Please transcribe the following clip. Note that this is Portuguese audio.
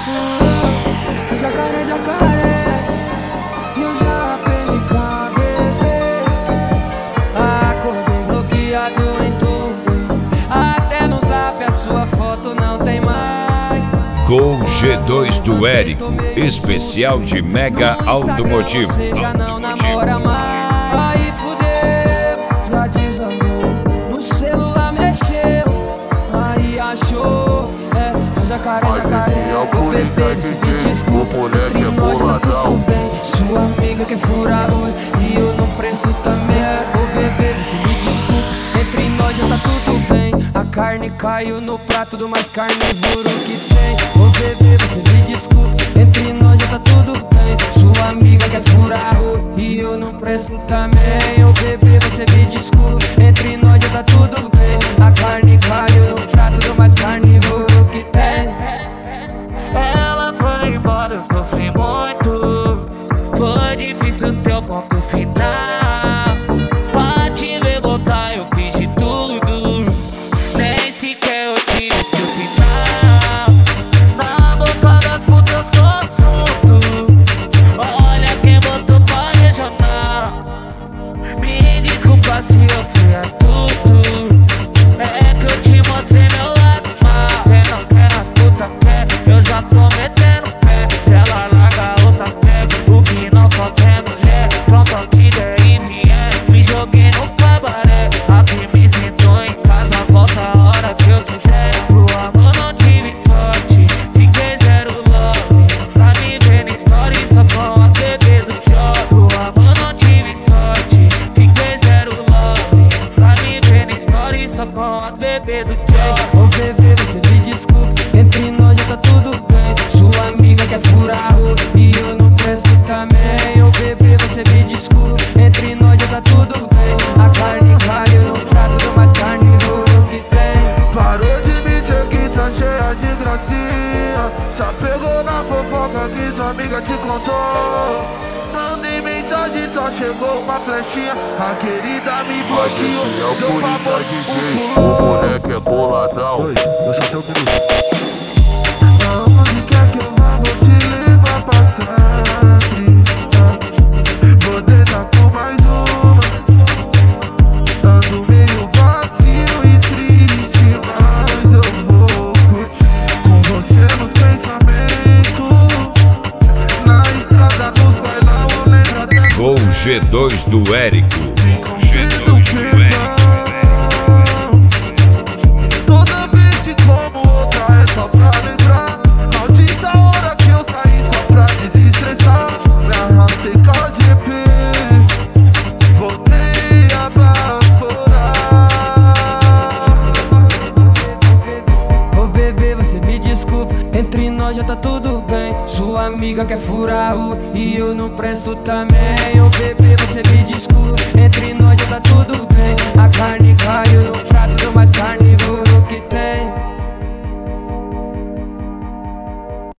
Jacaré, jacaré, e eu já PNK, bebê. Acordei bloqueado em tudo, até no zap a sua foto não tem mais. Gol G2 do Érico, especial de Mega Automotivo. Você já não namora mais. Aí fudeu, já desandou, no celular mexeu, aí achou. Jacaré, jacaré, ô bebê, você me desculpa, entre nós tá tudo bem. Sua amiga quer furar o olho e eu não presto também. Ô bebê, você me desculpa, entre nós já tá tudo bem. A carne caiu no prato do mais carnívoro que tem. Ô bebê, você me desculpa, entre nós já tá tudo bem. Sua amiga quer furar o olho e eu não presto também. Ô bebê, você me desculpa, entre nós já tá tudo bem. A carne caiu no prato do mais carnívoro que tem. Ela foi embora, eu sofri muito. Foi difícil ter o ponto final. Pra te ver voltar eu fiz de tudo, nem sequer eu tive seu sinal. Na boca das putas eu sou assunto. Olha quem botou pra regionar. Me desculpa se eu fui astuto, é que eu te mostrei meu lado mal. Cê não quer as putas, quer, eu já tô metendo pé. Se ela larga a outra pega, o que não falta é mulher. Pronto, aqui der e vier, me joguei no cabaré. Aqui me sentou em casa, volta a hora que eu quiser. Pro amor não tive sorte, fiquei zero love. Pra me ver na story só com a TV do show. Pro amor não tive sorte, fiquei zero love. Pra me ver na story só com a bebê do show. Ô bebê, você me desculpa, entre nós já tá tudo bem. Sua amiga quer furar o olho e eu não presto também. Ô bebê, você me desculpa, entre nós já tá tudo bem. A carne caiu no prato do mais carnívoro que tem. Parou de me dizer que tá cheia de gracinha. Só pegou na fofoca que sua amiga te contou. Mandei mensagem, só chegou uma flechinha. A querida me bloqueou, deu favor, O moleque é boladão. eu só tenho que aonde quer que eu vá, vou te levar pra sempre. Vou deitar com mais uma, ando meio vazio e triste, mas eu vou curtir com você nos pensamentos. Na estrada, nos bailão, eu lembro até Gol G2 do Érico. G2 do Érico. toda vez que como outra é só pra lembrar. Maldita hora que eu saí só pra desestressar. Me arrastei com a GP, voltei a baforar. Ô bebê, você me desculpa, entre nós já tá tudo bem. Sua amiga quer furar o olho e eu não presto também. Ô bebê, você me desculpa, entre nós